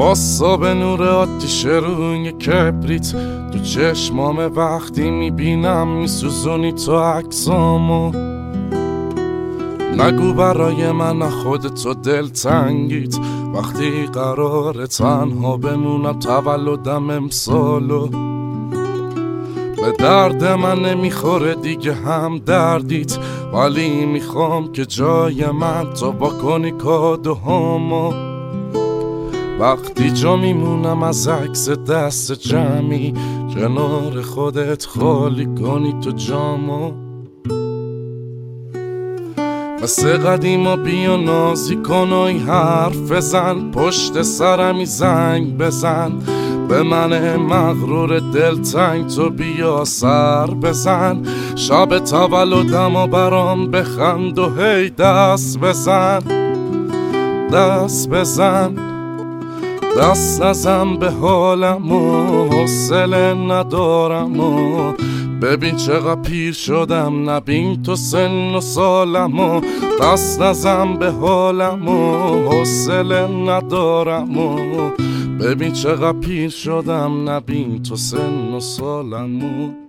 واسا به نور آتیش روی کبریت تو چشمام وقتی میبینم میسوزونی تو عکسامو. نگو برای من خودتو دلتنگیت وقتی قراره تنها بمونم تولدم امسالو. به درد من نمیخوره دیگه هم دردیت، ولی میخوام که جای من تو بکنی کادوهامو. وقتی جا میمونم از عکس دست جمعی کنار خودت خالی کنی تو جامو. مثل قدیما بیا نازی کن و حرف بزن، پشت سرمی زنگ بزن به من مغرور دلتنگ تو بیا سر بزن. شب تولدم و برام بخند و هی دست بزن، دست بزن، دست نزن به حالم و حوصله ندارم و ببین چقدر پیر شدم، نبین تو سن و سالم و دست نزن به حالم و حوصله ندارم و ببین چقدر پیر شدم، نبین تو سن و سالم و